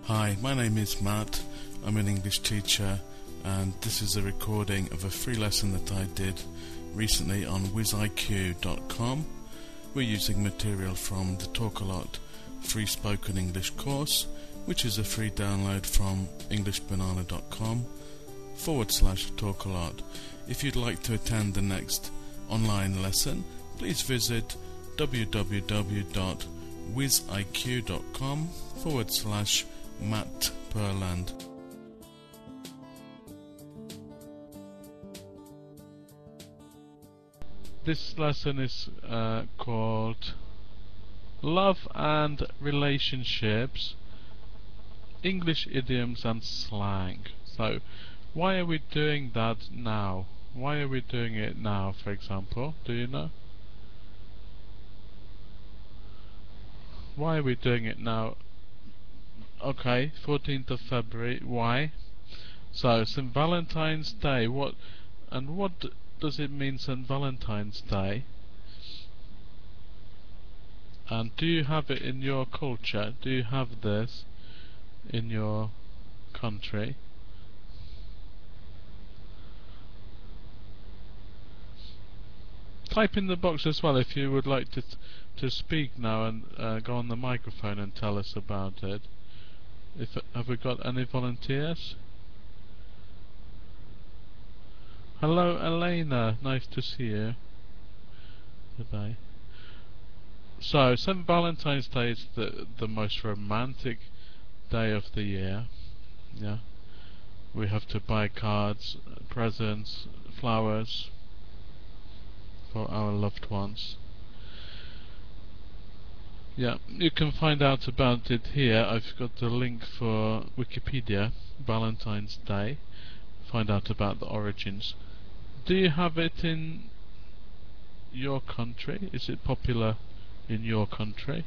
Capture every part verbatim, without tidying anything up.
Hi, my name is Matt. I'm an English teacher, and this is a recording of a free lesson that I did recently on whiz I Q dot com. We're using material from the Talk A Lot free spoken English course, which is a free download from english banana dot com forward slash talk a lot. If you'd like to attend the next online lesson, please visit w w w dot whiz I Q dot com forward slash Matt Perland. This lesson is uh, called Love and Relationships, English Idioms and Slang. So, why are we doing that now? Why are we doing it now, for example? Do you know? Why are we doing it now? Okay, fourteenth of February. Why? So, Saint Valentine's Day. What and what does it mean, Saint Valentine's Day? And do you have it in your culture? Do you have this in your country? Type in the box as well if you would like to to speak now and uh, go on the microphone and tell us about it. If have we got any volunteers? Hello, Elena. Nice to see you today. So, Saint Valentine's Day is the the most romantic day of the year. Yeah, we have to buy cards, presents, flowers for our loved ones. Yeah, you can find out about it here. I've got the link for Wikipedia, Valentine's Day. Find out about the origins. Do you have it in your country? Is it popular in your country?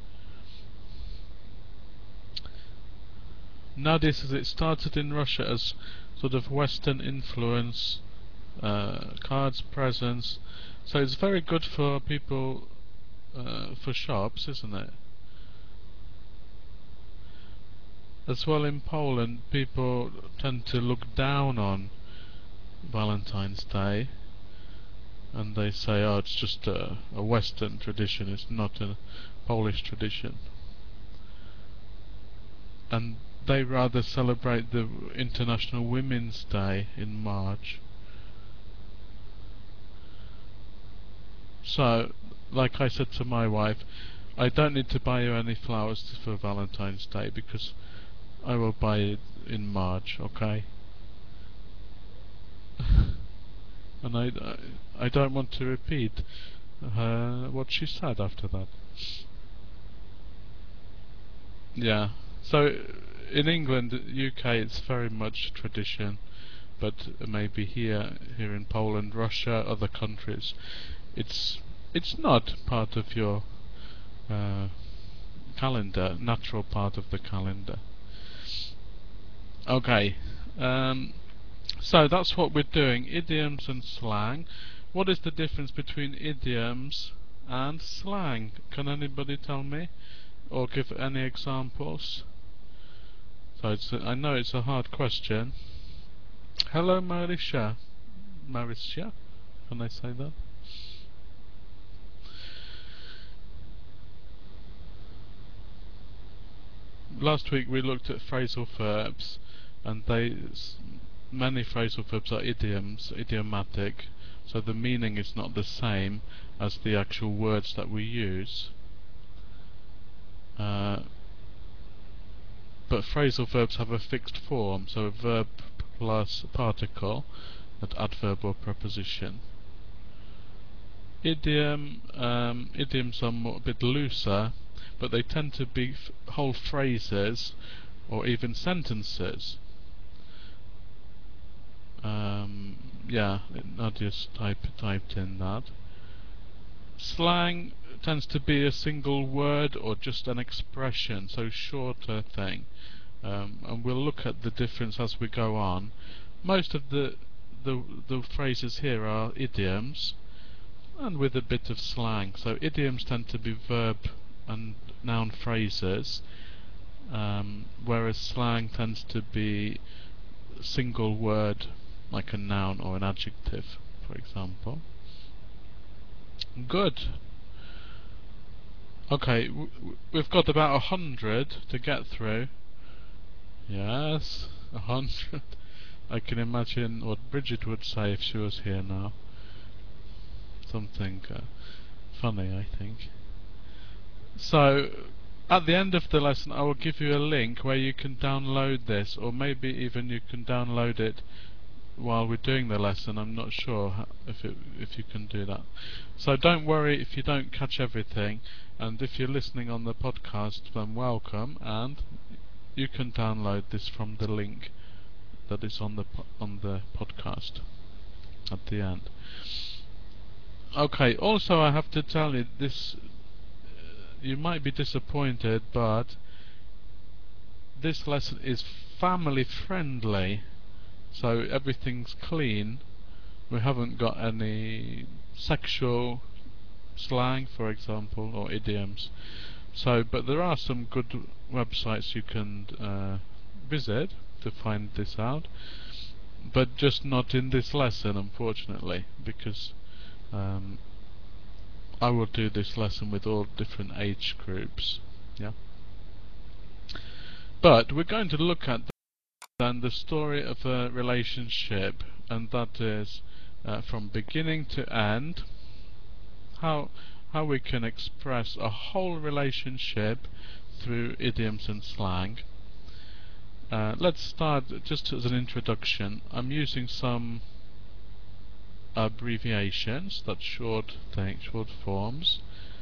Nowadays, as it started in Russia as sort of Western influence, uh, cards, presents, so it's very good for people, uh, for shops, isn't it? As well, in Poland, people tend to look down on Valentine's Day, and they say, oh, it's just a, a Western tradition, it's not a Polish tradition. And they rather celebrate the International Women's Day in March. So, like I said to my wife, I don't need to buy you any flowers for Valentine's Day because I will buy it in March, okay? And I, I, I don't want to repeat uh, what she said after that. Yeah, so in England, U K, it's very much tradition, but maybe here, here in Poland, Russia, other countries, it's it's not part of your uh, calendar, natural part of the calendar. Okay, um, so that's what we're doing, idioms and slang. What is the difference between idioms and slang? Can anybody tell me? Or give any examples? So it's a, I know it's a hard question. Hello, Marisha. Marisha? Can I say that? Last week we looked at phrasal verbs, and they many phrasal verbs are idioms, idiomatic, so the meaning is not the same as the actual words that we use. Uh, but phrasal verbs have a fixed form, so a verb plus a particle, an adverb or preposition. Idiom, um, idioms are more, a bit looser, but they tend to be f whole phrases or even sentences. Um, yeah, I just type, typed in that. Slang tends to be a single word or just an expression, so shorter thing. Um, and we'll look at the difference as we go on. Most of the, the the phrases here are idioms, and with a bit of slang. So idioms tend to be verb and noun phrases, um, whereas slang tends to be a single word, like a noun or an adjective, for example. Good. Okay, w w we've got about a hundred to get through. Yes, a hundred. I can imagine what Bridget would say if she was here now. Something uh, funny, I think. So, at the end of the lesson I will give you a link where you can download this, or maybe even you can download it while we're doing the lesson. I'm not sure how, if it, if you can do that. So don't worry if you don't catch everything, and if you're listening on the podcast, then welcome, and you can download this from the link that is on the po on the podcast at the end. Okay, also I have to tell you this, uh, you might be disappointed, but this lesson is family friendly, so everything's clean. We haven't got any sexual slang, for example, or idioms. So, but there are some good websites you can uh, visit to find this out, but just not in this lesson, unfortunately, because um, I will do this lesson with all different age groups. Yeah. But we're going to look at then the story of a relationship, and that is uh, from beginning to end, how how we can express a whole relationship through idioms and slang. Uh, let's start just as an introduction. I'm using some abbreviations, that's short things, short forms.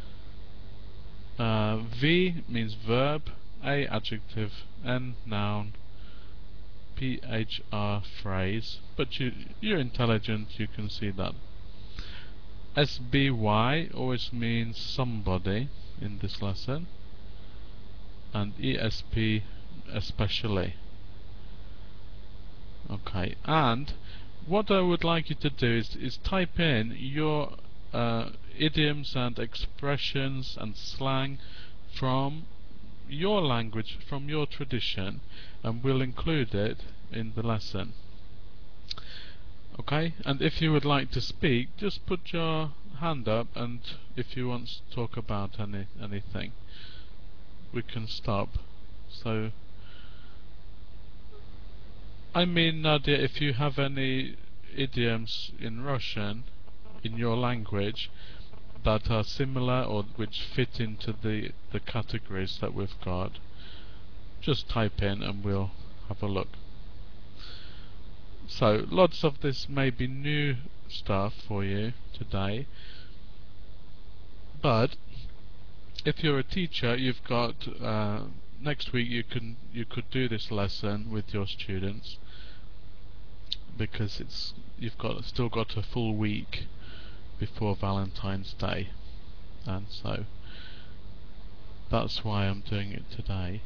Uh, V means verb, A adjective, N noun, P H R phrase, but you, you're intelligent, you can see that. S B Y always means somebody in this lesson, and E S P especially. Okay, and what I would like you to do is, is type in your uh, idioms and expressions and slang from your language, from your tradition, and we'll include it in the lesson. Okay, and if you would like to speak, just put your hand up, and if you want to talk about any anything, we can stop. So, I mean, Nadia, if you have any idioms in Russian, in your language, that are similar or which fit into the, the categories that we've got, just type in and we'll have a look. So, lots of this may be new stuff for you today, but if you're a teacher, you've got uh, next week you can you could do this lesson with your students, because it's you've got still got a full week before Valentine's Day, and so that's why I'm doing it today.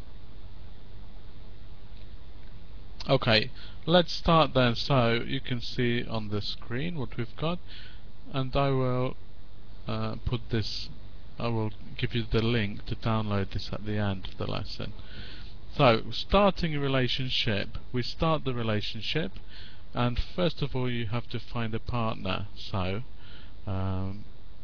Okay, let's start then. So you can see on the screen what we've got, and I will uh, put this I will give you the link to download this at the end of the lesson. So, starting a relationship. We start the relationship, and first of all you have to find a partner. So, um,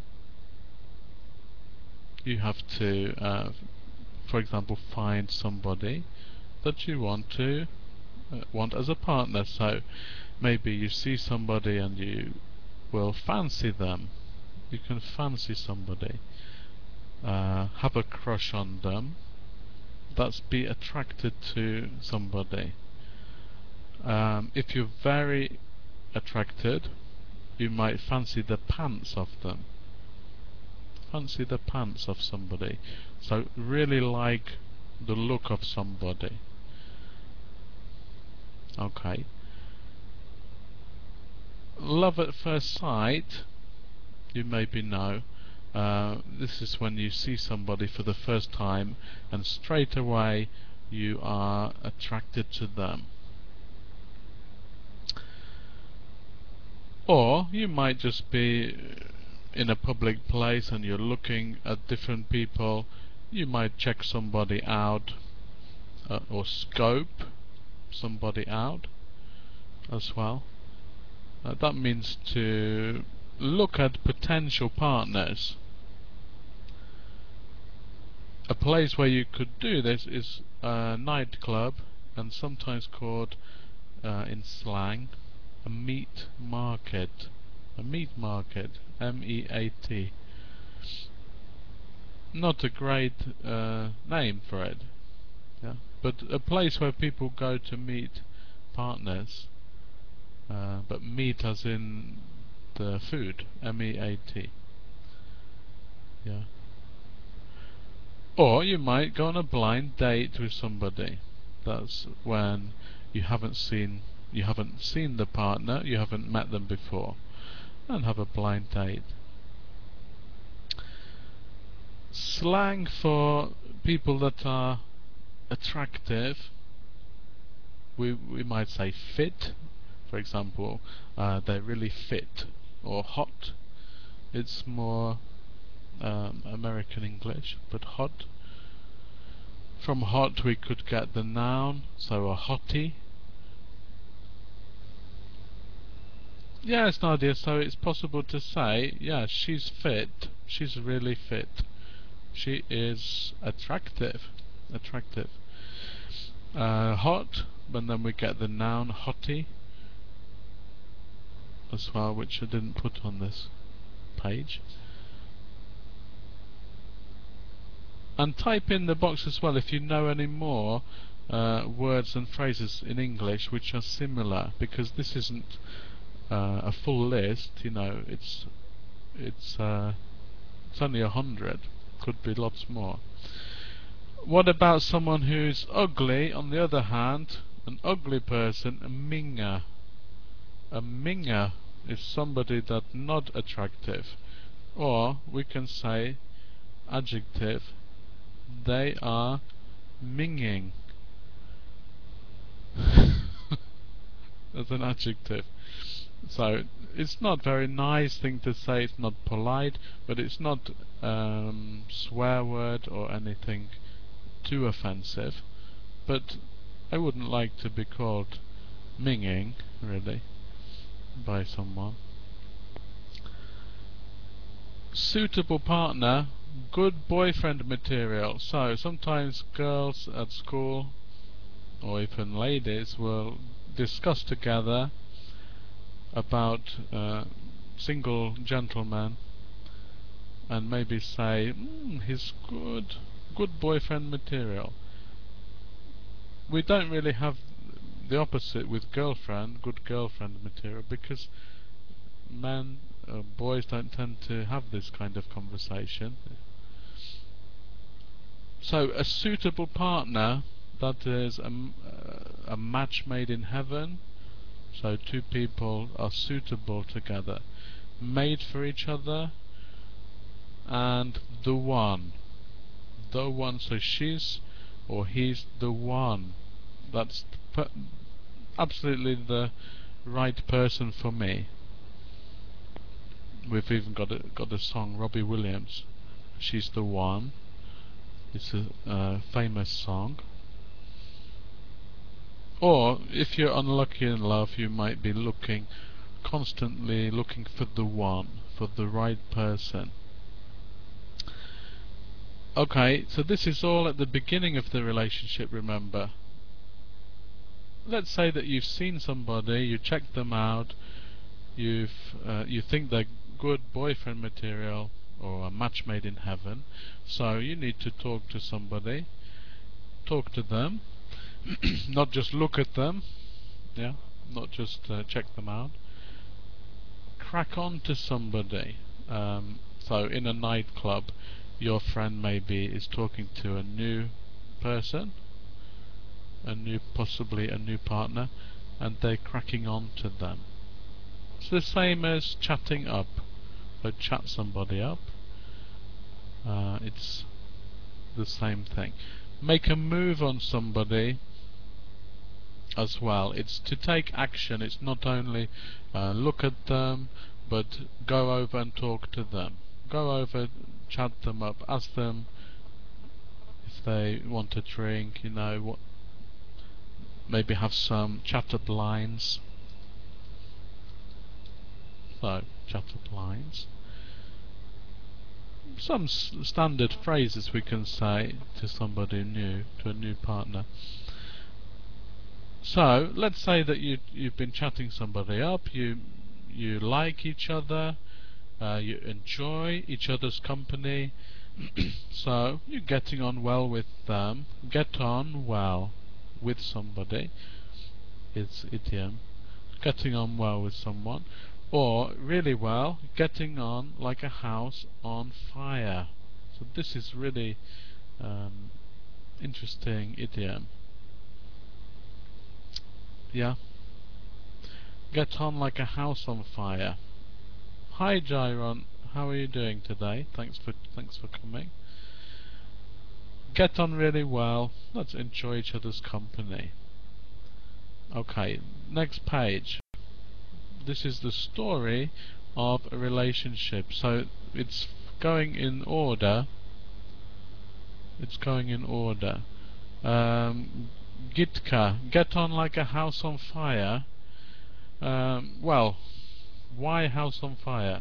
you have to, uh, for example, find somebody that you want to uh, want as a partner. So, maybe you see somebody and you will fancy them. You can fancy somebody. Uh, have a crush on them. That's be attracted to somebody. Um, if you're very attracted, you might fancy the pants of them. Fancy the pants of somebody. So really like the look of somebody. Okay. Love at first sight, you maybe know. Uh, this is when you see somebody for the first time and straight away you are attracted to them. Or you might just be in a public place and you're looking at different people. You might check somebody out uh, or scope somebody out as well. Uh, that means to look at potential partners. A place where you could do this is a nightclub, and sometimes called uh, in slang a meat market. A meat market, M E A T. Not a great uh, name for it, yeah, but a place where people go to meet partners, uh, but meat as in the food, M E A T. Yeah. Or you might go on a blind date with somebody. That's when you haven't seen you haven't seen the partner, you haven't met them before, and have a blind date. Slang for people that are attractive, we we might say fit. For example, uh, they're really fit, or hot. It's more um, American English, but hot. From hot we could get the noun, so a hottie. Yeah, it's an idea. So it's possible to say, yeah, she's fit. She's really fit. She is attractive. Attractive. Uh, hot, and then we get the noun hottie as well, which I didn't put on this page. And type in the box as well if you know any more uh, words and phrases in English which are similar, because this isn't uh, a full list. You know, it's it's uh, it's only a hundred. Could be lots more. What about someone who's ugly? On the other hand, an ugly person, a minger. A minger is somebody that's not attractive, or we can say adjective. They are minging. As an adjective. So it's not very nice thing to say, it's not polite, but it's not um, swear word or anything too offensive. But I wouldn't like to be called minging, really, by someone. Suitable partner, good boyfriend material. So sometimes girls at school, or even ladies, will discuss together about uh, single gentlemen, and maybe say, mm, he's good, good boyfriend material. We don't really have the opposite with girlfriend, good girlfriend material, because men, uh, boys don't tend to have this kind of conversation. So a suitable partner, that is a, a match made in heaven. So two people are suitable together, made for each other, and the one. The one, so she's or he's the one. That's per absolutely the right person for me. We've even got a, got a song, Robbie Williams, She's the One. It's a uh, famous song. Or if you're unlucky in love, you might be looking, constantly looking for the one, for the right person. Okay, so this is all at the beginning of the relationship, remember. Let's say that you've seen somebody, you checked them out, you've uh, you think they're good boyfriend material, or a match made in heaven, so you need to talk to somebody, talk to them, not just look at them, yeah, not just uh, check them out. Crack on to somebody. Um, so in a nightclub, your friend maybe is talking to a new person, a new, possibly a new partner, and they're cracking on to them. It's the same as chatting up. So chat somebody up. Uh, it's the same thing. Make a move on somebody as well. It's to take action. It's not only uh, look at them, but go over and talk to them. Go over, chat them up, ask them if they want a drink, you know, what maybe have some chat-up lines. So, chat-up lines. Some s standard phrases we can say to somebody new, to a new partner. So, let's say that you, you've been chatting somebody up, you, you like each other, uh, you enjoy each other's company, so you're getting on well with them. Get on well with somebody, it's idiom. Getting on well with someone. Or, really well, getting on like a house on fire. So this is really um, interesting idiom. Yeah. Get on like a house on fire. Hi Jairon, how are you doing today? Thanks for thanks for coming. Get on really well. Let's enjoy each other's company. Okay, next page. This is the story of a relationship. So it's going in order. It's going in order. Um, Gitka, get on like a house on fire. Um, well, why house on fire?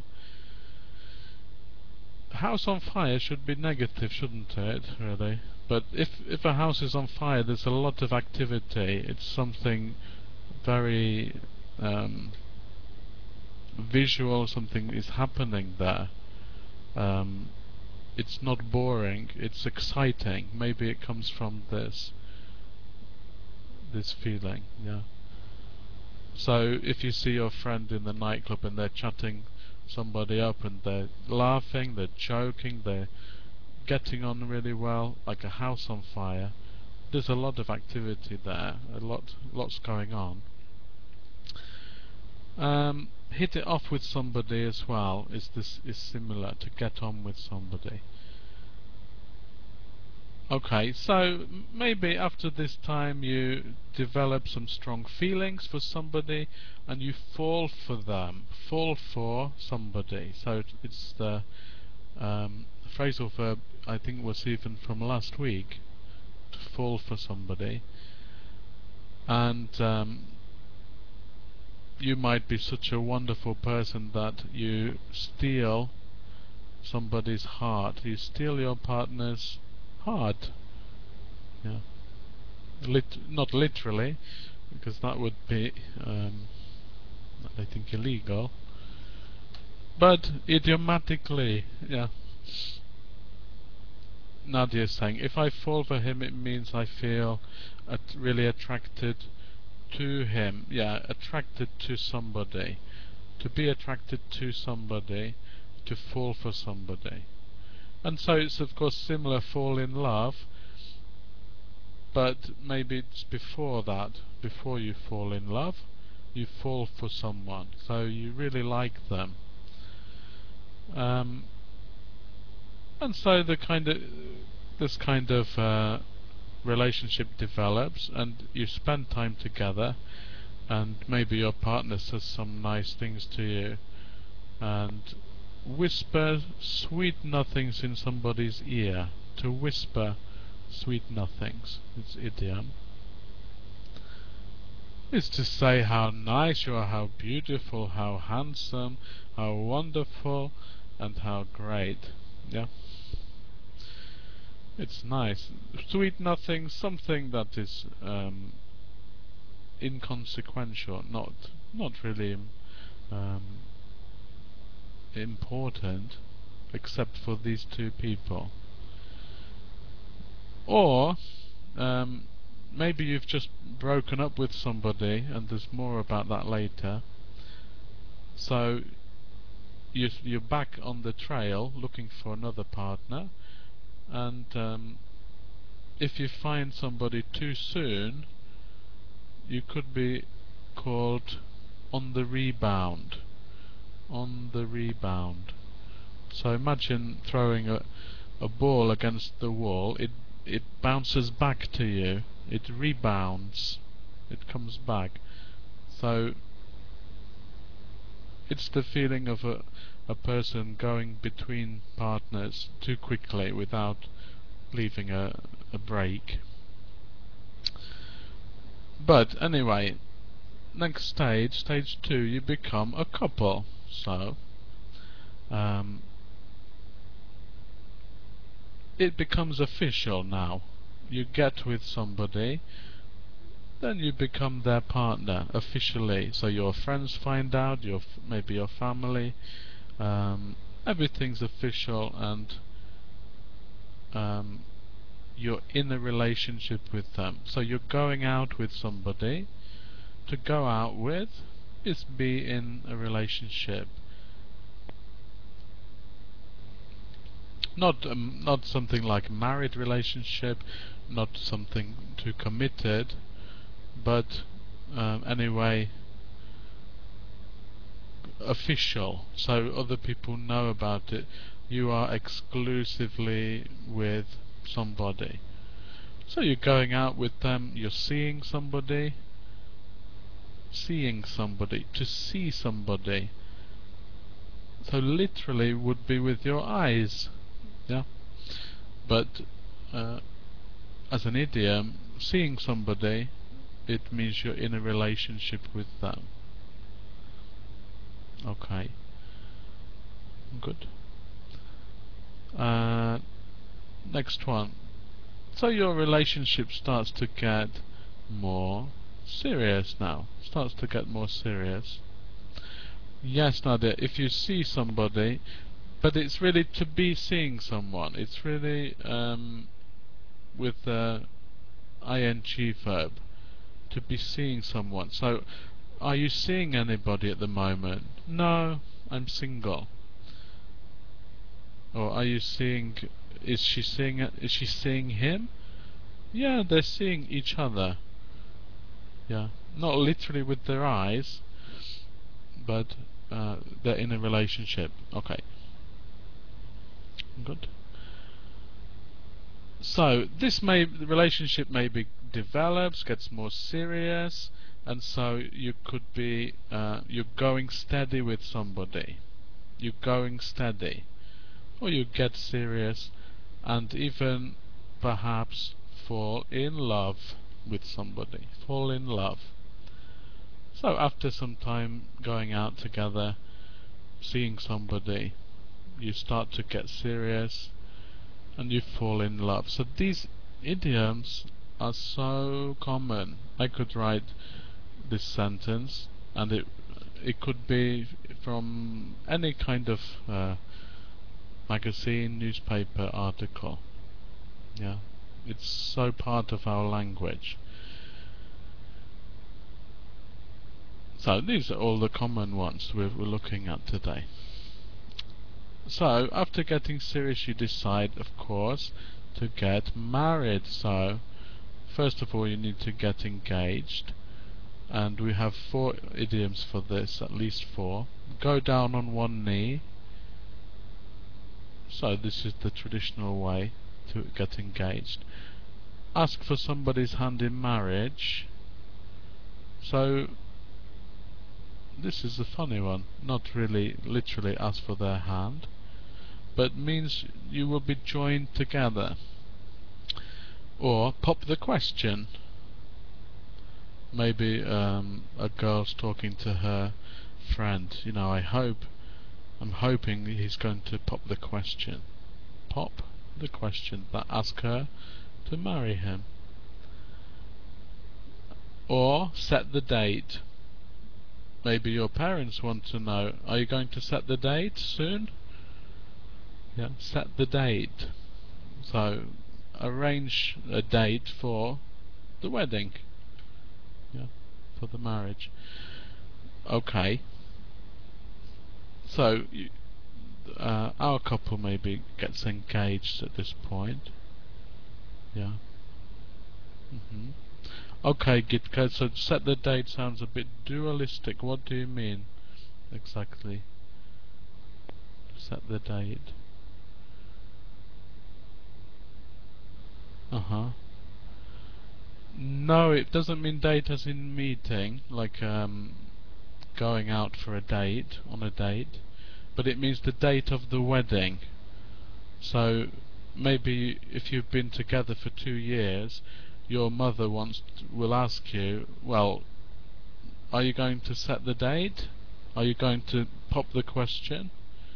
House on fire should be negative, shouldn't it, really? But if if a house is on fire, there's a lot of activity. It's something very um, visual, something is happening there. Um, it's not boring, it's exciting. Maybe it comes from this this feeling, yeah. So if you see your friend in the nightclub and they're chatting somebody up and they're laughing, they're joking, they're getting on really well, like a house on fire, there's a lot of activity there, a lot, lots going on. Um, hit it off with somebody as well is this is similar to get on with somebody. Okay, so maybe after this time you develop some strong feelings for somebody and you fall for them, fall for somebody. So it's the um, phrasal verb, I think was even from last week, to fall for somebody. And um, you might be such a wonderful person that you steal somebody's heart, you steal your partner's heart. Yeah. Lit not literally, because that would be, um, I think, illegal. But idiomatically, yeah. Nadia is saying, if I fall for him, it means I feel at really attracted to him. Yeah, attracted to somebody. To be attracted to somebody, to fall for somebody. And so it's of course similar, fall in love, but maybe it's before that, before you fall in love, you fall for someone, so you really like them. Um, and so the kind of this kind of uh, relationship develops, and you spend time together, and maybe your partner says some nice things to you, and whisper sweet nothings in somebody's ear. To whisper sweet nothings, it's idiom. It's to say how nice you are, how beautiful, how handsome, how wonderful, and how great. Yeah. It's nice. Sweet nothing, something that is um, inconsequential, not not really um, important, except for these two people. Or um, maybe you've just broken up with somebody, and there's more about that later. So you, you're back on the trail looking for another partner, and um, if you find somebody too soon, you could be called on the rebound. On the rebound. So imagine throwing a, a ball against the wall. It it bounces back to you. It rebounds. It comes back. So it's the feeling of a a person going between partners too quickly without leaving a, a break. But anyway, next stage, stage two, you become a couple. So um, it becomes official now. You get with somebody, then you become their partner officially. So your friends find out, your f- maybe your family, um, everything's official, and um, you're in a relationship with them. So you're going out with somebody. To go out with is be in a relationship. Not um, not something like a married relationship, not something too committed, but um, anyway official, so other people know about it. You are exclusively with somebody. So you're going out with them, you're seeing somebody, seeing somebody, to see somebody. So literally would be with your eyes, yeah. But uh, as an idiom, seeing somebody, it means you're in a relationship with them. Okay, good. Uh, next one. So your relationship starts to get more serious now. Starts to get more serious. Yes, Nadia, if you see somebody, but it's really to be seeing someone. It's really um, with the ing verb, to be seeing someone. So, are you seeing anybody at the moment? No, I'm single. Or are you seeing? Is she seeing? Is she seeing him? Yeah, they're seeing each other. Yeah, not literally with their eyes, but uh, they're in a relationship. Okay, good. So this may the relationship maybe develops, gets more serious, and so you could be uh, you're going steady with somebody. You're going steady, or you get serious, and even perhaps fall in love with somebody. Fall in love. So after some time going out together, seeing somebody, you start to get serious and you fall in love. So these idioms are so common. I could write this sentence and it it could be from any kind of uh, magazine, newspaper, article. Yeah, it's so part of our language. So these are all the common ones we're, we're looking at today. So after getting serious, you decide, of course, to get married. So first of all, you need to get engaged, and we have four idioms for this, at least four. Go down on one knee. So this is the traditional way to get engaged. Ask for somebody's hand in marriage. So this is a funny one. Not really literally ask for their hand, but means you will be joined together. Or pop the question. Maybe um, a girl's talking to her friend. You know, I hope, I'm hoping he's going to pop the question. Pop the question. That ask her to marry him. Or set the date. Maybe your parents want to know, are you going to set the date soon? Yeah, set the date. So arrange a date for the wedding. Yeah, for the marriage. Okay. So you, uh, our couple maybe gets engaged at this point. Yeah. Mhm. Okay, Gitka, so set the date sounds a bit dualistic. What do you mean exactly? Set the date. Uh-huh. No, it doesn't mean date as in meeting, like um, going out for a date, on a date, but it means the date of the wedding. So maybe if you've been together for two years, your mother wants to, will ask you, well, are you going to set the date? Are you going to pop the question?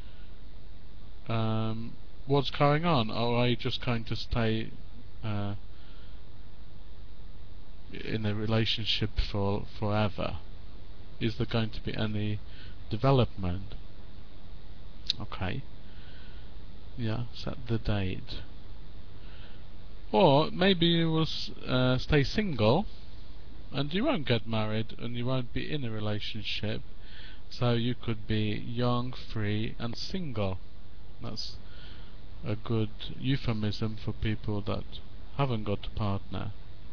Um, what's going on? Or are you just going to stay uh, in a relationship for forever? Is there going to be any development? Okay. Yeah, set the date. Or maybe you will uh, stay single and you won't get married and you won't be in a relationship. So you could be young, free and single. That's a good euphemism for people that haven't got a partner.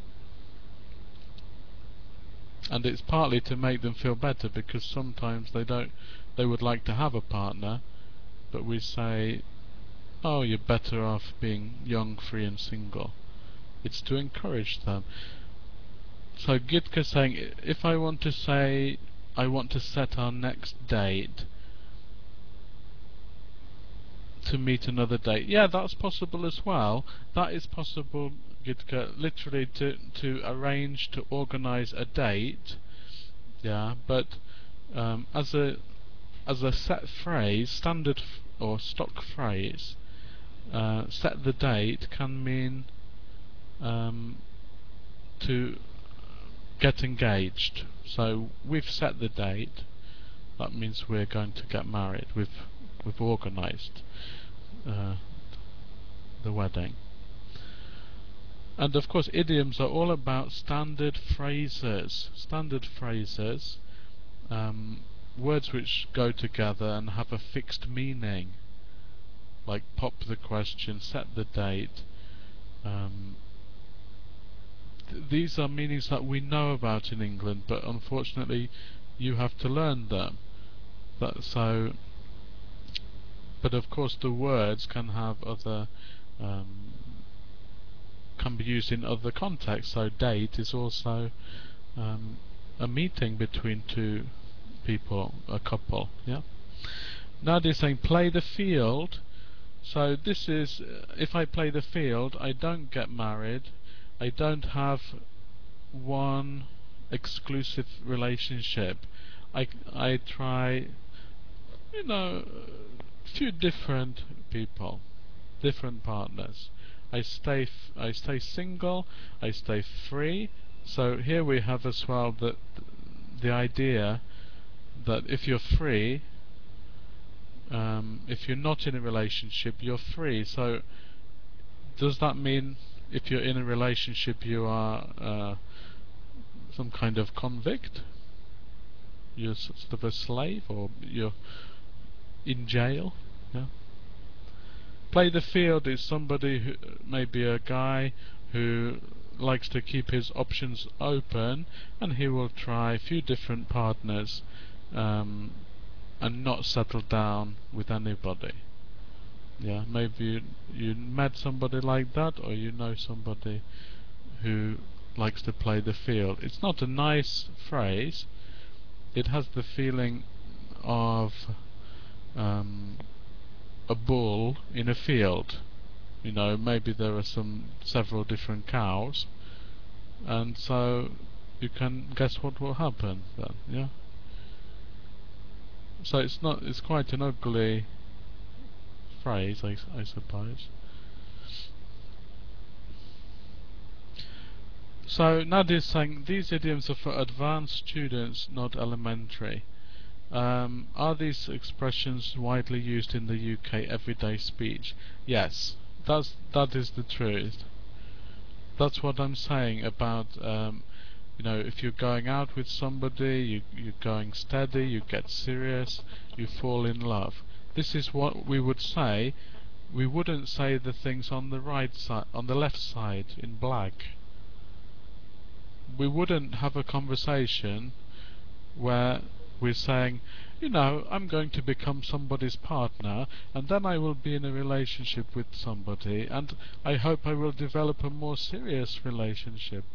And it's partly to make them feel better, because sometimes they don't they would like to have a partner, but we say, oh, you're better off being young, free and single. It's to encourage them. So Gitke's saying, if I want to say I want to set our next date to meet another date, yeah, that's possible as well. That is possible, Gitke, literally to to arrange to organize a date. Yeah, but um, as a as a set phrase, standard f or stock phrase, uh, set the date can mean um, to get engaged. So we've set the date. That means we're going to get married. We've we've organised uh, the wedding. And of course, idioms are all about standard phrases. Standard phrases, um, words which go together and have a fixed meaning, like pop the question, set the date. Um, th these are meanings that we know about in England, but unfortunately, you have to learn them. But so, but of course, the words can have other. Um, can be used in other contexts. So date is also um, a meeting between two people, a couple. Yeah. Now they're saying play the field. So this is, uh, if I play the field, I don't get married. I don't have one exclusive relationship. I I try, you know, a few different people, different partners. I stay f I stay single, I stay free. So here we have as well the the idea that if you're free, um, if you're not in a relationship, you're free. So does that mean if you're in a relationship you are uh, some kind of convict? You're sort of a slave, or you're in jail? Yeah. Play the field is somebody who, maybe a guy who likes to keep his options open, and he will try a few different partners um, and not settle down with anybody. Yeah, maybe you, you met somebody like that, or you know somebody who likes to play the field. It's not a nice phrase. It has the feeling of um, a bull in a field. You know, maybe there are some several different cows, and so you can guess what will happen then. Yeah. So it's not. It's quite an ugly phrase, I, I suppose. So Nadia's saying these idioms are for advanced students, not elementary. Um, are these expressions widely used in the U K everyday speech? Yes, that's that is the truth. That's what I'm saying about um, you know, if you're going out with somebody, you you're going steady, you get serious, you fall in love. This is what we would say. We wouldn't say the things on the right side, on the left side in black. We wouldn't have a conversation where we're saying, you know, I'm going to become somebody's partner, and then I will be in a relationship with somebody, and I hope I will develop a more serious relationship.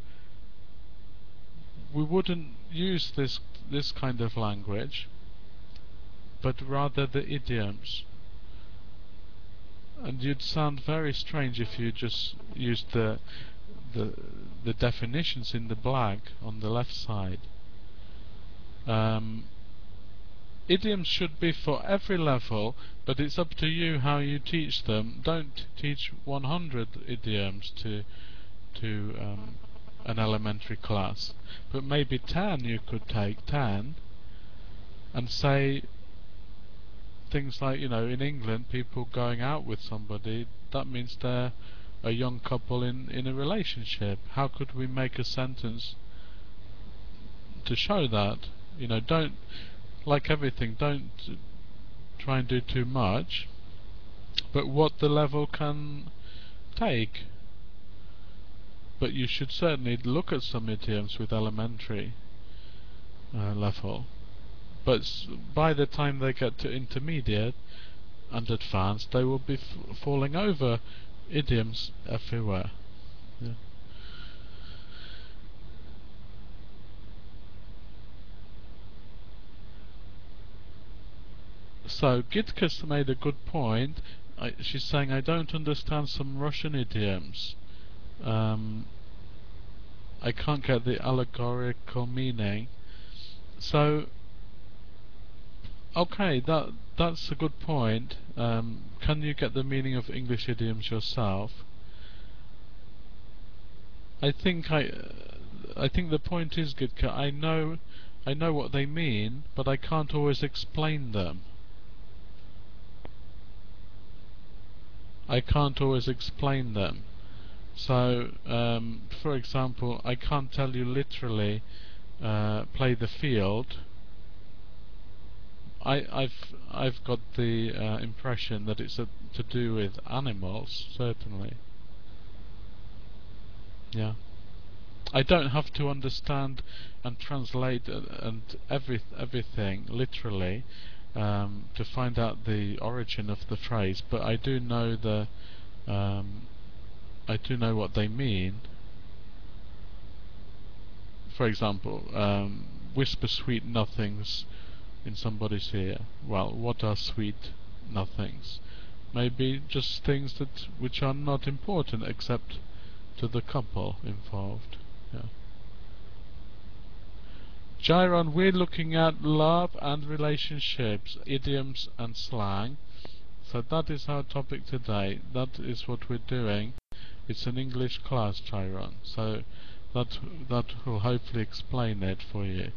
We wouldn't use this this kind of language, but rather the idioms. And you'd sound very strange if you just used the the the definitions in the black on the left side. Um, idioms should be for every level, but it's up to you how you teach them. Don't teach one hundred idioms to to um, an elementary class, but maybe ten you could take ten and say things like, you know, in England, people going out with somebody, that means they're a young couple in, in a relationship. How could we make a sentence to show that? You know, don't, like everything, don't try and do too much, but what the level can take. But you should certainly look at some idioms with elementary uh, level. But by the time they get to intermediate and advanced, they will be f falling over idioms everywhere. Yeah. So Gitka's made a good point. I, she's saying, I don't understand some Russian idioms. Um, I can't get the allegorical meaning. So, okay, that that's a good point. Um, can you get the meaning of English idioms yourself? I think I, uh, I think the point is, Gitka, I know, I know what they mean, but I can't always explain them. I can't always explain them. So, um, for example, I can't tell you literally, uh, play the field. I, I've I've got the uh, impression that it's a, to do with animals, certainly. Yeah. I don't have to understand and translate uh, and every everything literally um, to find out the origin of the phrase, but I do know the um, I do know what they mean. For example, um, whisper sweet nothings in somebody's ear. Well, what are sweet nothings? Maybe just things that which are not important except to the couple involved. Yeah. Gyron, we're looking at love and relationships, idioms and slang. So that is our topic today. That is what we're doing. It's an English class, Gyron. So that that will hopefully explain it for you.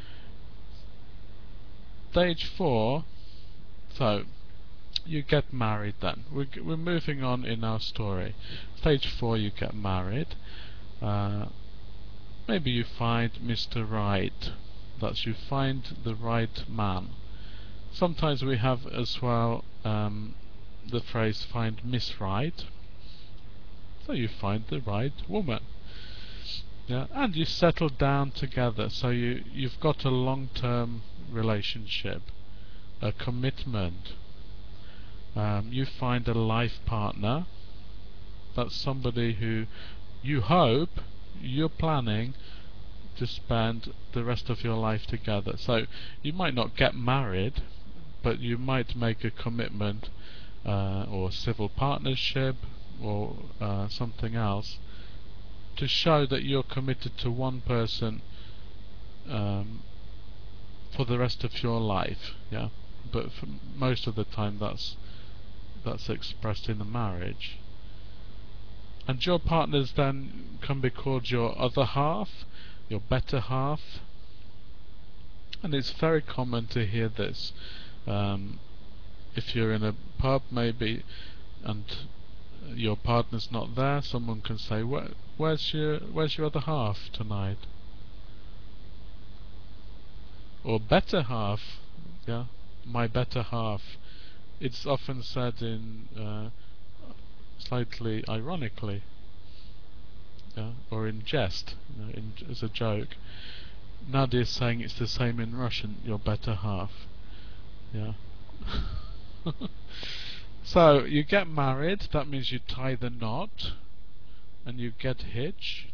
Stage four. So you get married then. We're, we're moving on in our story. Stage four, you get married. Uh, maybe you find Mister Right. That's you find the right man. Sometimes we have as well um, the phrase find Miss Right. So you find the right woman. Yeah, and you settle down together. So you you've got a long-term relationship, a commitment. Um, you find a life partner. That's somebody who you hope, you're planning to spend the rest of your life together. So you might not get married, but you might make a commitment uh, or civil partnership or uh, something else to show that you're committed to one person um, for the rest of your life. Yeah, but for most of the time that's that's expressed in a marriage. And your partners then can be called your other half, your better half. And it's very common to hear this. Um, if you're in a pub maybe and your partner's not there, someone can say, Where, where's your where's your other half tonight? Or better half, yeah, my better half. It's often said in uh, slightly ironically, yeah, or in jest, you know, in, as a joke. Nadia's saying it's the same in Russian, your better half. Yeah. So you get married, that means you tie the knot and you get hitched.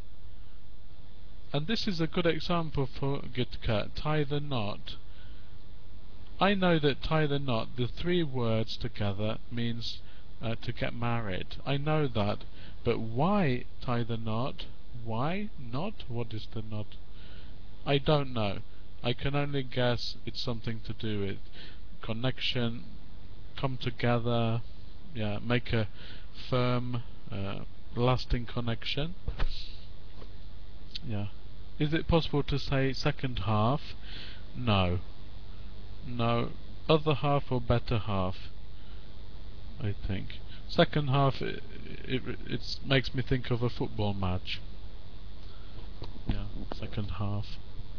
And this is a good example for Gitka, tie the knot. I know that tie the knot, the three words together means uh, to get married. I know that But why tie the knot? Why not? What is the knot? I don't know. I can only guess it's something to do with connection, come together, yeah, make a firm, uh, lasting connection. Yeah. Is it possible to say second half? No. No. Other half or better half, I think. Second half, it, it, it makes me think of a football match. Yeah, second half.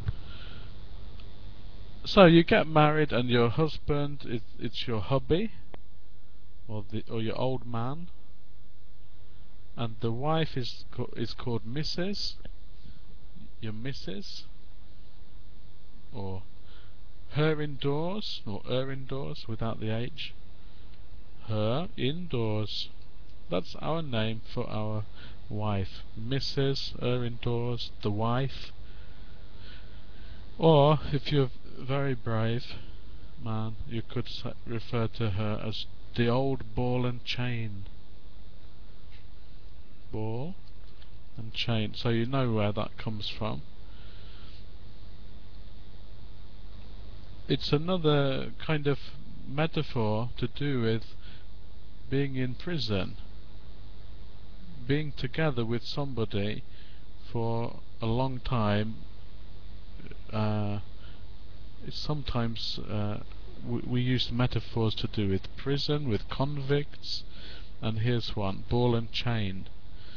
So you get married and your husband, it, it's your hubby, or the or your old man, and the wife is co is called Missus Your Missus, or her indoors, or her indoors without the H. Her indoors. That's our name for our wife. Missus Her indoors, the wife. Or if you're very brave man, you could refer to her as the old ball and chain. Ball and chain. So you know where that comes from. It's another kind of metaphor to do with being in prison. Being together with somebody for a long time. Uh, it's sometimes uh, we, we use metaphors to do with prison, with convicts, and here's one, ball and chain.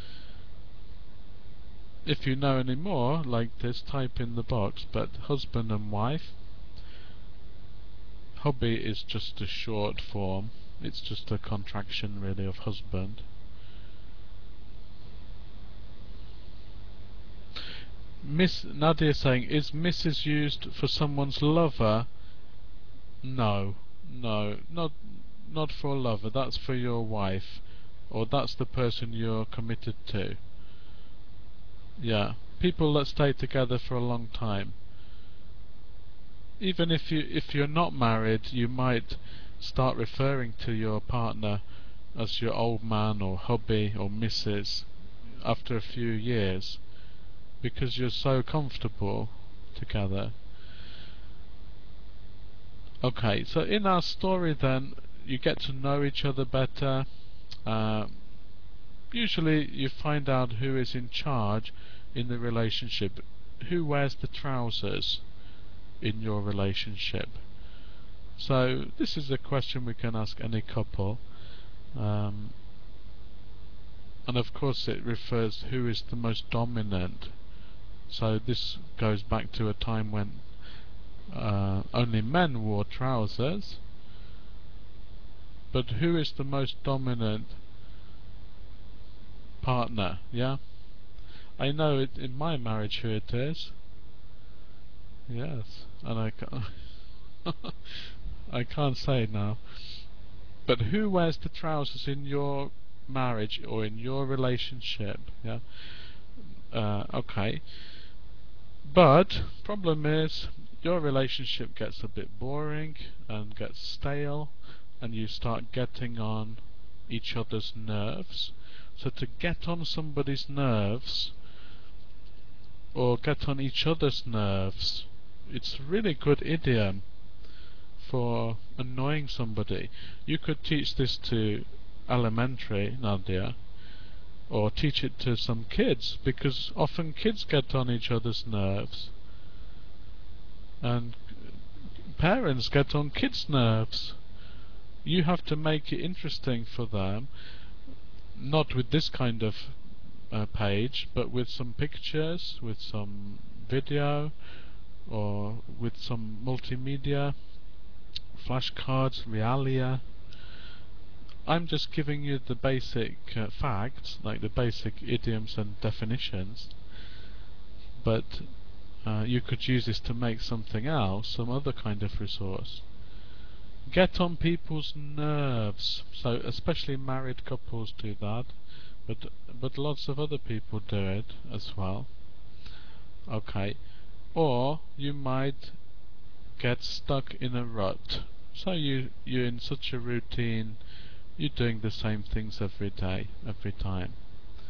If you know any more like this, type in the box. But husband and wife, hubby is just a short form, it's just a contraction really of husband. Miss Nadia saying, is Missus used for someone's lover? No, no, not not for a lover. That's for your wife, or that's the person you're committed to. Yeah, people that stay together for a long time. Even if you if you're not married, you might start referring to your partner as your old man or hubby or Missus after a few years, because you're so comfortable together. Okay, so in our story then, you get to know each other better. Uh, usually you find out who is in charge in the relationship, who wears the trousers in your relationship. So this is a question we can ask any couple. Um, and of course it refers who is the most dominant. So this goes back to a time when uh, only men wore trousers. But who is the most dominant partner? Yeah, I know it in my marriage who it is. Yes, and I can't I can't say now. But who wears the trousers in your marriage or in your relationship? Yeah. Uh, okay. But problem is, your relationship gets a bit boring and gets stale, and you start getting on each other's nerves. So to get on somebody's nerves, or get on each other's nerves, it's a really good idiom for annoying somebody. You could teach this to elementary, Nadia, or teach it to some kids, because often kids get on each other's nerves, and parents get on kids' nerves. You have to make it interesting for them, not with this kind of uh, page, but with some pictures, with some video, or with some multimedia, flashcards, realia. I'm just giving you the basic uh, facts, like the basic idioms and definitions, but uh, you could use this to make something else, some other kind of resource. Get on people's nerves. So especially married couples do that, but but lots of other people do it as well. Okay. Or you might get stuck in a rut. So you you're in such a routine, you're doing the same things every day, every time.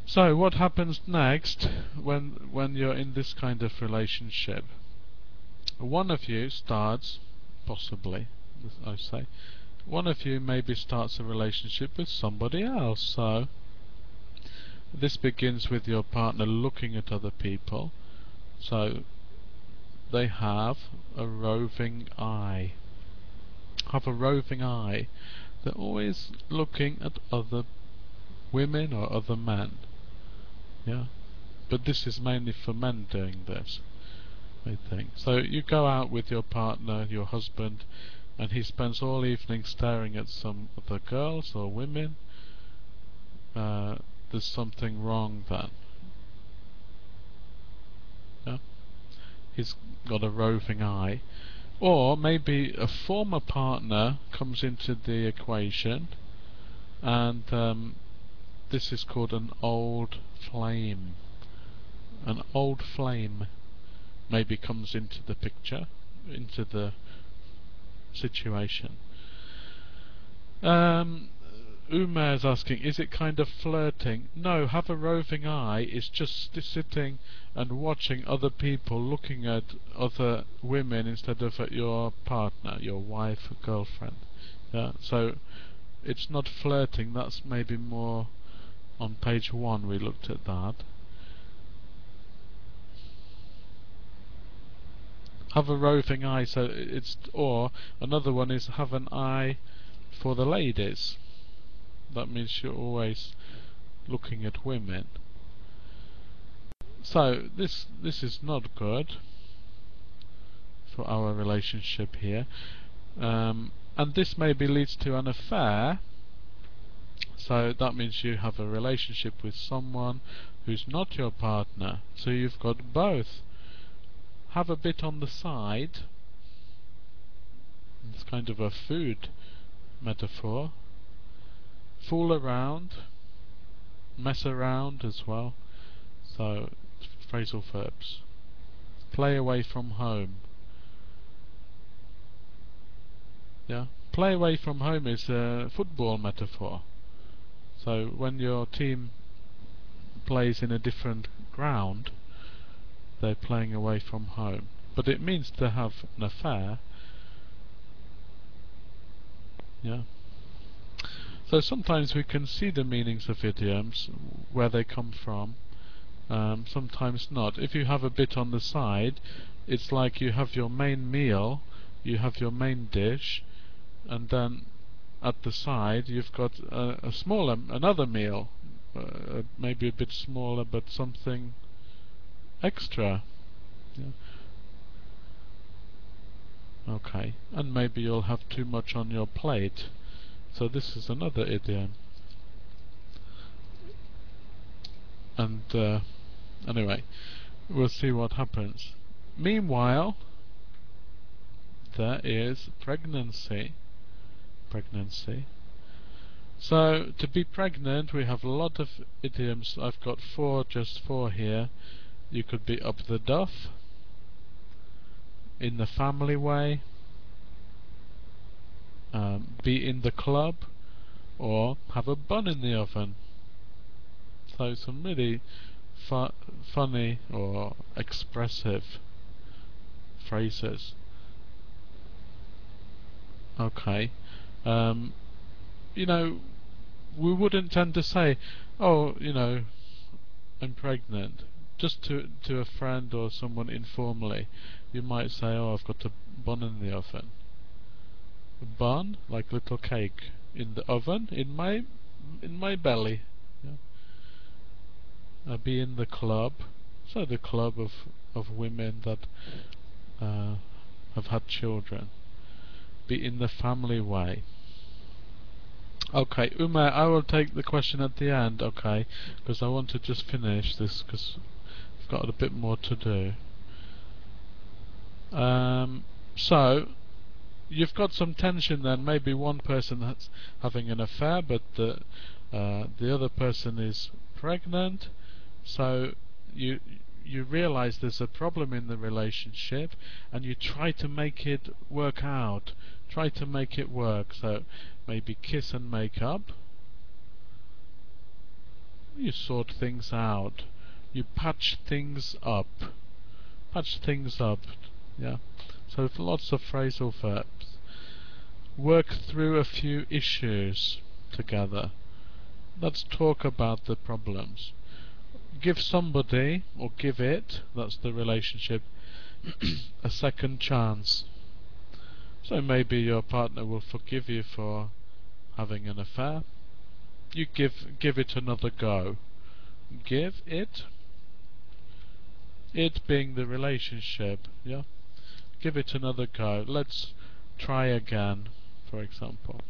So what happens next when when you're in this kind of relationship? One of you starts, possibly, I say, one of you maybe starts a relationship with somebody else. So this begins with your partner looking at other people. So they have a roving eye. Have a roving eye. They're always looking at other women or other men. Yeah, but this is mainly for men doing this, I think. So you go out with your partner, your husband, and he spends all evening staring at some other girls or women. Uh, there's something wrong then. Yeah, he's got a roving eye. Or maybe a former partner comes into the equation, and um, this is called an old flame. An old flame maybe comes into the picture, into the situation. Um, Uma is asking, is it kind of flirting? No, have a roving eye is just sitting and watching other people, looking at other women instead of at your partner, your wife, girlfriend. Yeah, so it's not flirting. That's maybe more on page one. We looked at that. Have a roving eye. So it's, or another one is have an eye for the ladies. That means you're always looking at women. So this this is not good for our relationship here, um, and this maybe leads to an affair. So that means you have a relationship with someone who's not your partner. So you've got both. Have a bit on the side. It's kind of a food metaphor. Fool around, mess around as well. So phrasal verbs. Play away from home. Yeah, play away from home is a football metaphor. So when your team plays in a different ground, they're playing away from home. But it means to have an affair. Yeah. So sometimes we can see the meanings of idioms, where they come from, um, sometimes not. If you have a bit on the side, it's like you have your main meal, you have your main dish, and then at the side you've got a, a smaller, another meal, uh, maybe a bit smaller, but something extra. Yeah. Okay, and maybe you'll have too much on your plate. So this is another idiom. And uh, anyway, we'll see what happens. Meanwhile, there is pregnancy. Pregnancy. So to be pregnant, we have a lot of idioms. I've got four, just four here. You could be up the duff, in the family way, um, be in the club, or have a bun in the oven. So some really fu funny or expressive phrases. Okay. Um, you know, we wouldn't tend to say, oh, you know, I'm pregnant. Just to to a friend or someone informally, you might say, oh, I've got a bun in the oven. A bun, like little cake, in the oven, in my in my belly. Yeah. I'll be in the club. So the club of of women that uh, have had children. Be in the family way. Okay, Uma, I will take the question at the end, okay, because I want to just finish this, because I've got a bit more to do. Um, so, you've got some tension then. Maybe one person that's having an affair, but the uh, the other person is pregnant. So you you realize there's a problem in the relationship, and you try to make it work out. Try to make it work. So maybe kiss and make up. you sort things out. You patch things up. Patch things up. Yeah. So lots of phrasal verbs. Work through a few issues together. Let's talk about the problems. Give somebody, or give it, that's the relationship, a second chance. So maybe your partner will forgive you for having an affair. You give give it another go. Give it, it being the relationship, yeah. Give it another go. Let's try again, for example.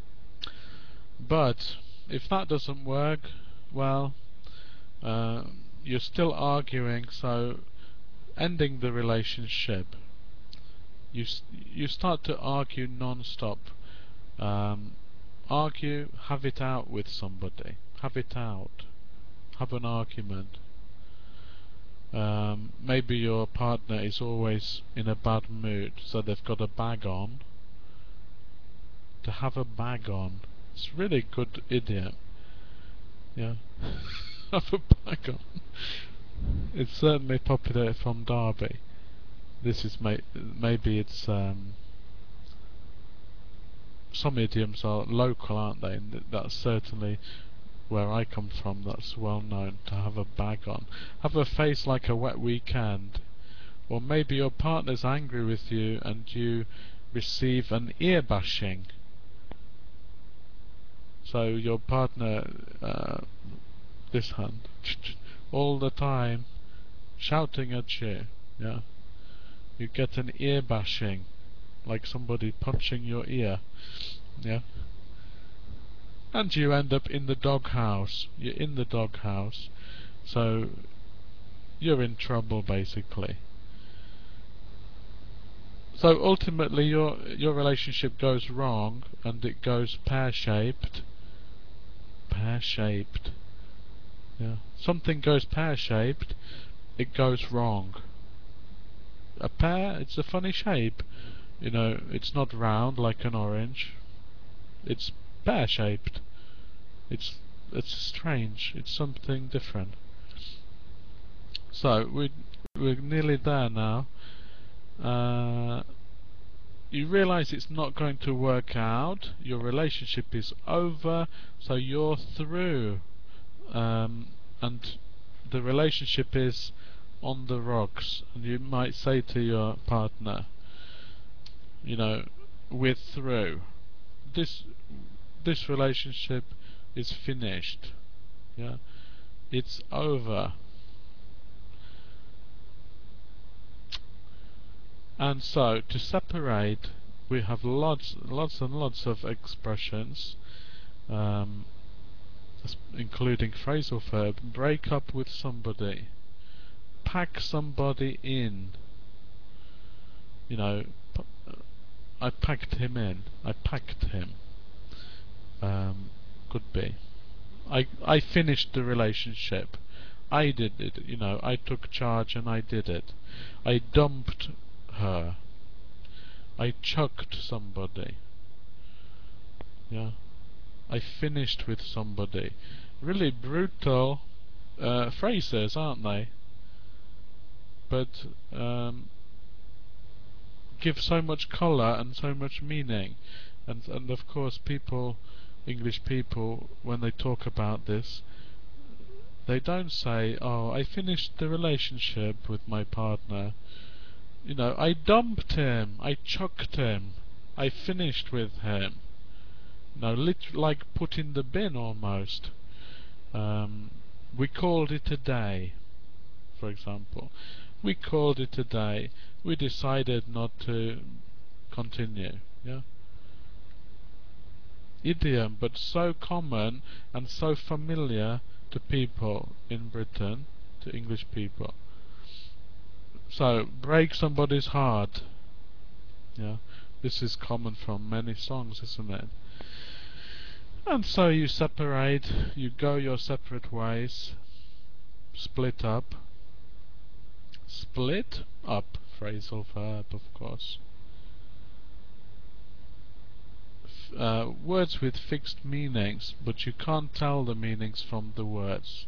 But if that doesn't work, well, uh, you're still arguing, so ending the relationship. You you start to argue non-stop. Um, argue, have it out with somebody. Have it out. Have an argument. Um, maybe your partner is always in a bad mood, so they've got a bag on. To have a bag on. It's really good idiom. Yeah. Have a bag on. It's certainly popular from Derby. This is may maybe it's um, some idioms are local, aren't they? And that's certainly where I come from. That's well known, to have a bag on. Have a face like a wet weekend. Or maybe your partner's angry with you and you receive an ear bashing. So your partner, uh, this hand, all the time shouting at you, yeah. You get an ear bashing, like somebody punching your ear, yeah. And you end up in the doghouse. You're in the doghouse, so you're in trouble basically. So ultimately, your your relationship goes wrong, and it goes pear-shaped. Pear-shaped. Yeah. Something goes pear-shaped, it goes wrong. A pear, it's a funny shape. You know, it's not round like an orange. It's pear-shaped. It's it's strange. It's something different. So we we're nearly there now. Uh, you realise it's not going to work out. Your relationship is over. So you're through, um, and the relationship is on the rocks. And you might say to your partner, you know, we're through. This this relationship is finished. Yeah, it's over. And so to separate, we have lots, lots and lots of expressions, um, including phrasal verb. Break up with somebody. Pack somebody in. You know, I packed him in. I packed him. Um, could be. I I finished the relationship. I did it. You know, I took charge and I did it. I dumped her. I chucked somebody. Yeah. I finished with somebody. Really brutal uh, phrases, aren't they? But um, give so much colour and so much meaning. And and of course people, English people, when they talk about this, they don't say, oh, I finished the relationship with my partner. You know, I dumped him, I chucked him, I finished with him. No, lit like put in the bin almost. Um, we called it a day, for example. We called it a day. We decided not to continue. Yeah. Idiom, but so common and so familiar to people in Britain, to English people. So, break somebody's heart. Yeah, this is common from many songs, isn't it? And so you separate, you go your separate ways, split up. Split up, phrasal verb, of course. F uh, words with fixed meanings, but you can't tell the meanings from the words.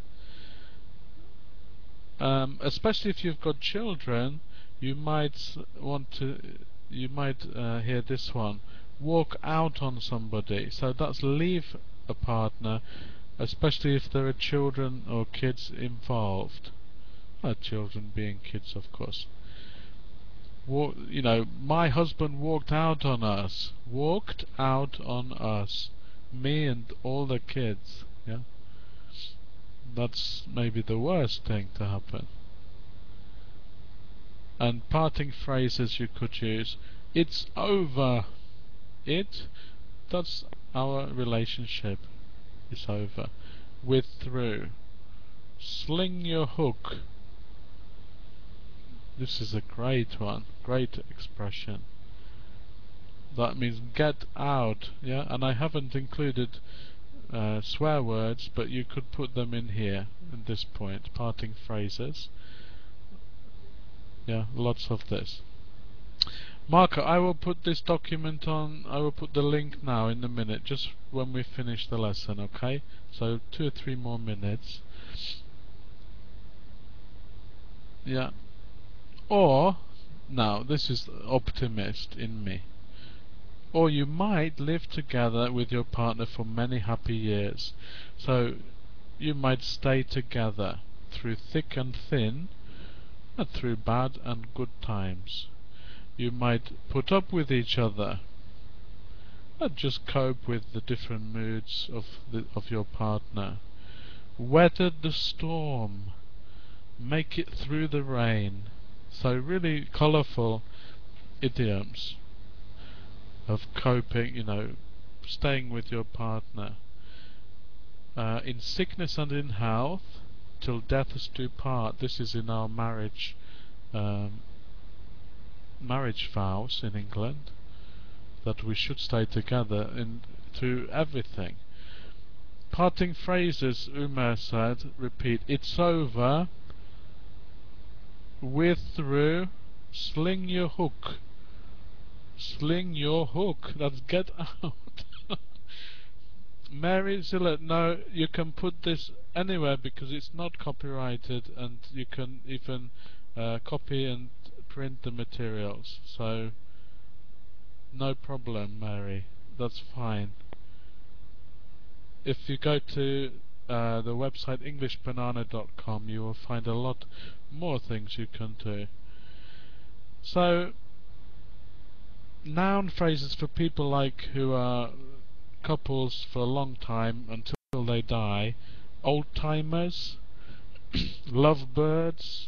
Um, especially if you've got children, you might want to, you might uh, hear this one: walk out on somebody. So that's leave a partner, especially if there are children or kids involved. Not children being kids, of course. Walk, you know, my husband walked out on us. Walked out on us. Me and all the kids. Yeah. That's maybe the worst thing to happen. And parting phrases you could use: it's over. It, that's our relationship. It's over. Withdrew. Sling your hook. This is a great one. Great expression. That means get out. Yeah, and I haven't included uh, swear words, but you could put them in here at this point. Parting phrases. Yeah, lots of this. Marco, I will put this document on, I will put the link now in a minute, just when we finish the lesson, okay? So two or three more minutes. Yeah. Or, now this is optimist in me. Or you might live together with your partner for many happy years. So you might stay together through thick and thin, and through bad and good times. You might put up with each other and just cope with the different moods of the, of your partner. Weather the storm. Make it through the rain. So really colourful idioms of coping, you know, staying with your partner. Uh, in sickness and in health, till death us do part. This is in our marriage um, marriage vows in England, that we should stay together in through everything. Parting phrases, Umar said, repeat: it's over, withdrew, sling your hook. Sling your hook, that's get out. Mary Zilla, no, you can put this anywhere because it's not copyrighted, and you can even uh, copy and print the materials, so no problem, Mary, that's fine. If you go to uh, the website english banana dot com, you will find a lot more things you can do. So noun phrases for people like who are couples for a long time until they die: old timers, lovebirds,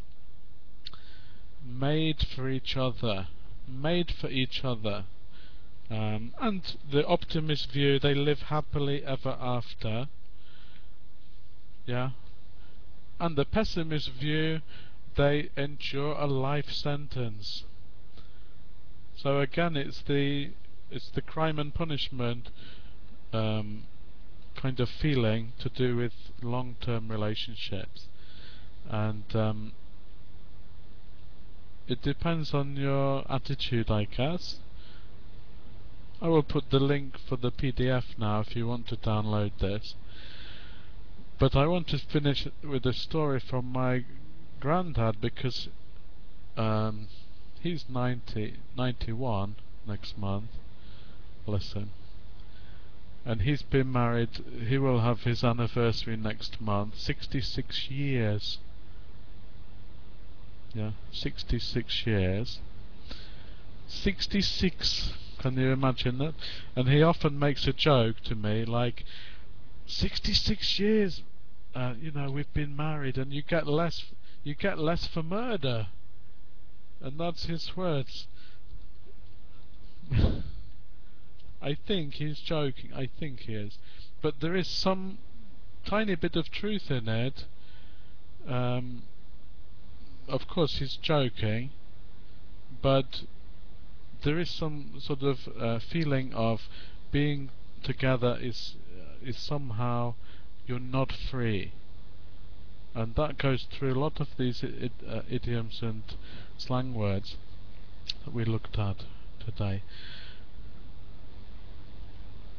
made for each other, made for each other. Um, and the optimist view, they live happily ever after. Yeah. And the pessimist view, they endure a life sentence. So again, it's the it's the crime and punishment um, kind of feeling to do with long-term relationships, and um, it depends on your attitude, I guess. I will put the link for the P D F now if you want to download this. But I want to finish with a story from my granddad, because um, he's ninety, ninety-one next month. Listen. And he's been married, he will have his anniversary next month, sixty-six years. Yeah, sixty-six years. sixty-six, can you imagine that? And he often makes a joke to me like, sixty-six years, uh, you know, we've been married, and you get less, you get less for murder. And that's his words. I think he's joking, I think he is. But there is some tiny bit of truth in it. Um, of course he's joking, but there is some sort of uh, feeling of being together is uh, is somehow you're not free, and that goes through a lot of these id uh, idioms and slang words that we looked at today.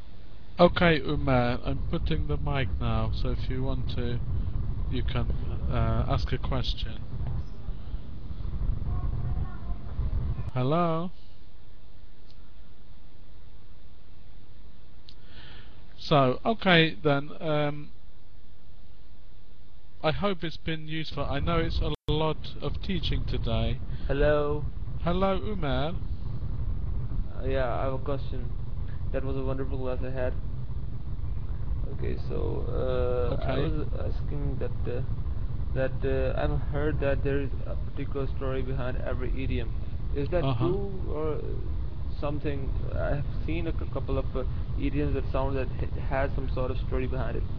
Okay, Umair, I'm putting the mic now, so if you want to, you can uh, ask a question. Hello? So, okay then, um, I hope it's been useful. I know it's a lot of teaching today. Hello. Hello, Umair. Uh, yeah, I have a question. That was a wonderful class I had. Okay, so uh, I Okay. was asking that uh, that uh, I've heard that there is a particular story behind every idiom. Is that Uh-huh. true or something? I have seen a c- couple of uh, idioms that sound that it has some sort of story behind it.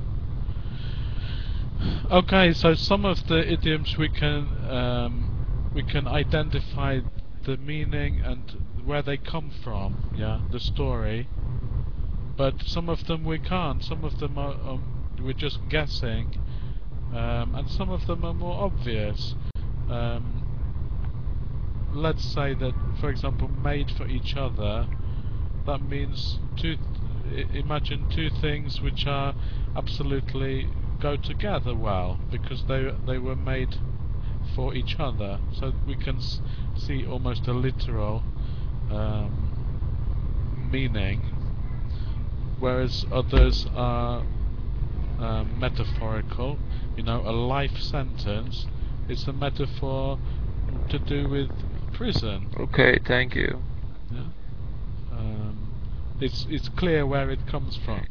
Okay, so some of the idioms we can um, we can identify the meaning and where they come from, yeah, the story. But some of them we can't. Some of them are um, we're just guessing, um, and some of them are more obvious. Um, let's say that, for example, made for each other. That means two. Th imagine two things which are absolutely go together well because they they were made for each other. So we can s see almost a literal um, meaning, whereas others are um, metaphorical. You know, a life sentence is a metaphor to do with prison. Okay, thank you. Yeah. Um, it's it's clear where it comes from.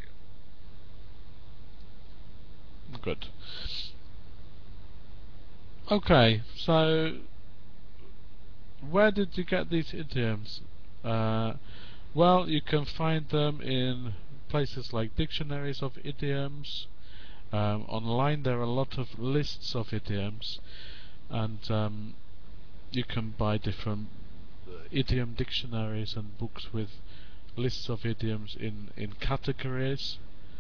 Good. Okay, so where did you get these idioms? Uh, well, you can find them in places like dictionaries of idioms. Um, online there are a lot of lists of idioms, and um, you can buy different idiom dictionaries and books with lists of idioms in, in categories.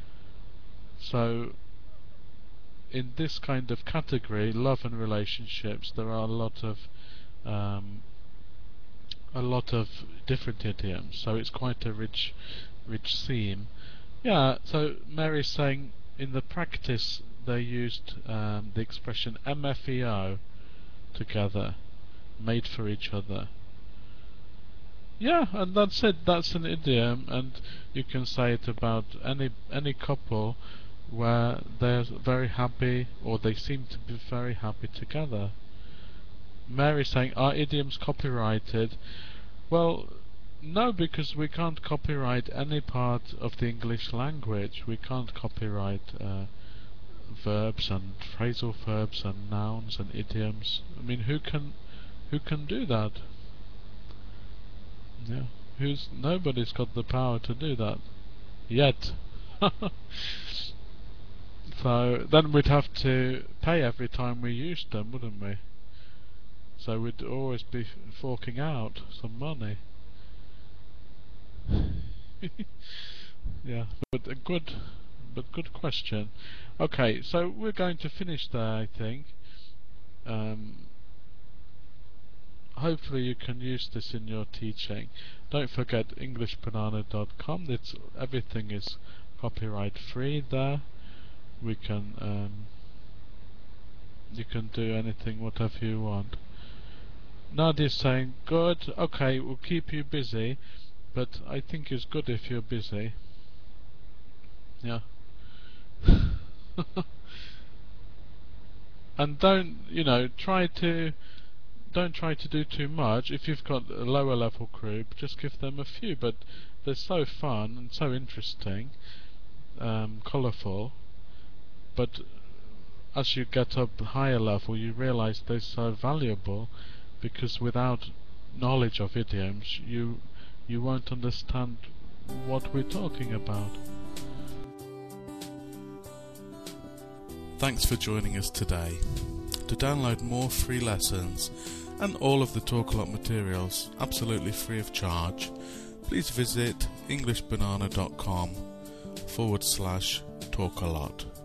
So in this kind of category, love and relationships, there are a lot of um, a lot of different idioms. So it's quite a rich, rich theme. Yeah. So Mary's saying in the practice they used um, the expression M F E O together, made for each other. Yeah, and that's it. That's an idiom, and you can say it about any any couple where they're very happy, or they seem to be very happy together. Mary's saying, are idioms copyrighted? Well, no, because we can't copyright any part of the English language. We can't copyright uh, verbs and phrasal verbs and nouns and idioms. I mean, who can who can do that? Yeah, who's nobody's got the power to do that yet. So then we'd have to pay every time we used them, wouldn't we? So we'd always be forking out some money. Yeah, but a good, but good question. Okay, so we're going to finish there, I think. Um, hopefully you can use this in your teaching. Don't forget english banana dot com. It's everything is copyright free there. We can um, you can do anything, whatever you want. Nadia's saying, good, okay, we'll keep you busy, but I think it's good if you're busy. Yeah. And don't, you know, try to, don't try to do too much. If you've got a lower level group, just give them a few, but they're so fun and so interesting, um, colourful, but as you get up higher level you realize they're so valuable, because without knowledge of idioms you you won't understand what we're talking about. Thanks for joining us today. To download more free lessons and all of the Talk A Lot materials absolutely free of charge, please visit english banana dot com forward slash talk a lot.